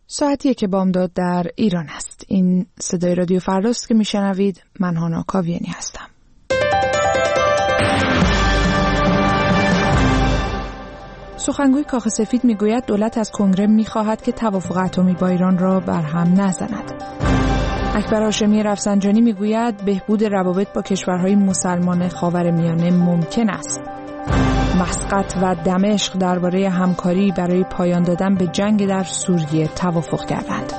ساعتیه که بامداد در ایران است. این صدای رادیو فرداست که میشنوید. من هانا کاویانی هستم. سخنگوی کاخ سفید میگوید دولت از کنگره میخواهد که توافق اتمی با ایران را برهم نزند. اکبر هاشمی رفسنجانی میگوید بهبود روابط با کشورهای مسلمان خاورمیانه ممکن است. مسقط و دمشق درباره همکاری برای پایان دادن به جنگ در سوریه توافق کردند.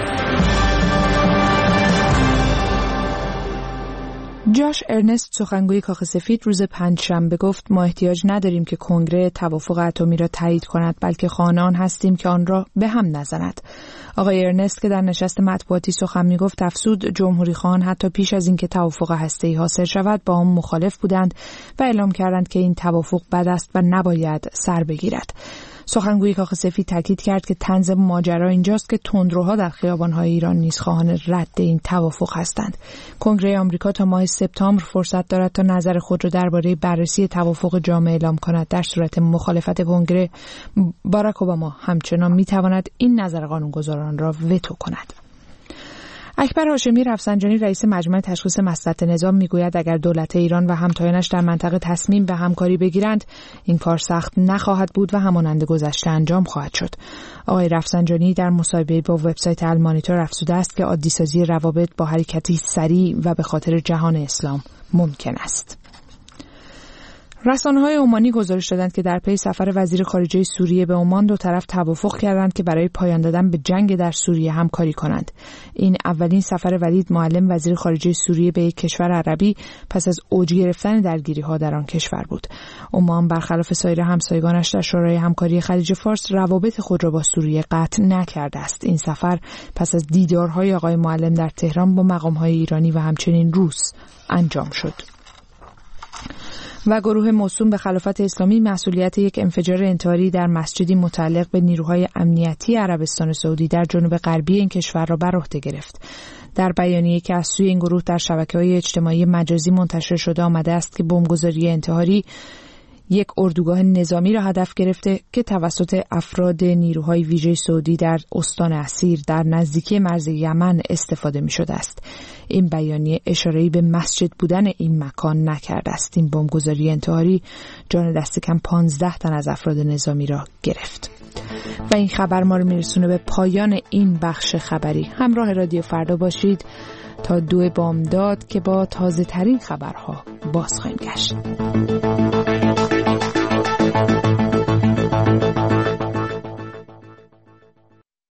جاش ارنست سخنگوی کاخ سفید روز پنجشنبه گفت ما احتیاج نداریم که کنگره توافق اتمی را تایید کند، بلکه خواهان آن هستیم که آن را به هم نزند. آقای ارنست که در نشست مطبوعاتی سخن میگفت افزود جمهوری خواهان حتی پیش از اینکه توافق هسته‌ای حاصل شود با آن مخالف بودند و اعلام کردند که این توافق بد است و نباید سر بگیرد. سخنگوی کاخ سفید تاکید کرد که طنز ماجرا اینجاست که تندروها در خیابان‌های ایران نیز خواهان رد این توافق هستند. کنگره آمریکا تا ماه سپتامبر فرصت دارد تا نظر خود را درباره بررسی توافق جامع اعلام کند. در صورت مخالفت کنگره، باراک اوباما همچنان می‌تواند این نظر قانونگذاران را وتو کند. اکبر هاشمی رفسنجانی رئیس مجمع تشخیص مصلحت نظام میگوید اگر دولت ایران و همتایانش در منطقه تصمیم به همکاری بگیرند این کار سخت نخواهد بود و همانند گذشته انجام خواهد شد. آقای رفسنجانی در مصاحبه با وبسایت المانیتور افزوده است که عادی‌سازی روابط با حرکتی سریع و به خاطر جهان اسلام ممکن است. رسانه‌های عمانی گزارش دادند که در پی سفر وزیر خارجه سوریه به عمان دو طرف توافق کردند که برای پایان دادن به جنگ در سوریه همکاری کنند. این اولین سفر ولید معلم وزیر خارجه سوریه به یک کشور عربی پس از اوج گرفتن درگیری‌ها در آن کشور بود. عمان برخلاف سایر همسایگانش در شورای همکاری خلیج فارس روابط خود را با سوریه قطع نکرده است. این سفر پس از دیدارهای آقای معلم در تهران با مقام‌های ایرانی و همچنین روس انجام شد. و گروه موسوم به خلافت اسلامی مسئولیت یک انفجار انتحاری در مسجدی متعلق به نیروهای امنیتی عربستان سعودی در جنوب غربی این کشور را بر عهده گرفت. در بیانیه‌ای که از سوی این گروه در شبکه‌های اجتماعی مجازی منتشر شده آمده است که بمبگذاری انتحاری یک اردوگاه نظامی را هدف گرفته که توسط افراد نیروهای ویژه سعودی در استان اسیر در نزدیکی مرز یمن استفاده می شده است. این بیانیه اشاره‌ای به مسجد بودن این مکان نکرده است. این بمبگذاری انتحاری جان دست کم 15 تن از افراد نظامی را گرفت. و این خبر ما رو میرسونه به پایان این بخش خبری. همراه رادیو فردا باشید تا 2 بامداد که با تازه ترین خبرها باز خواهیم گشت.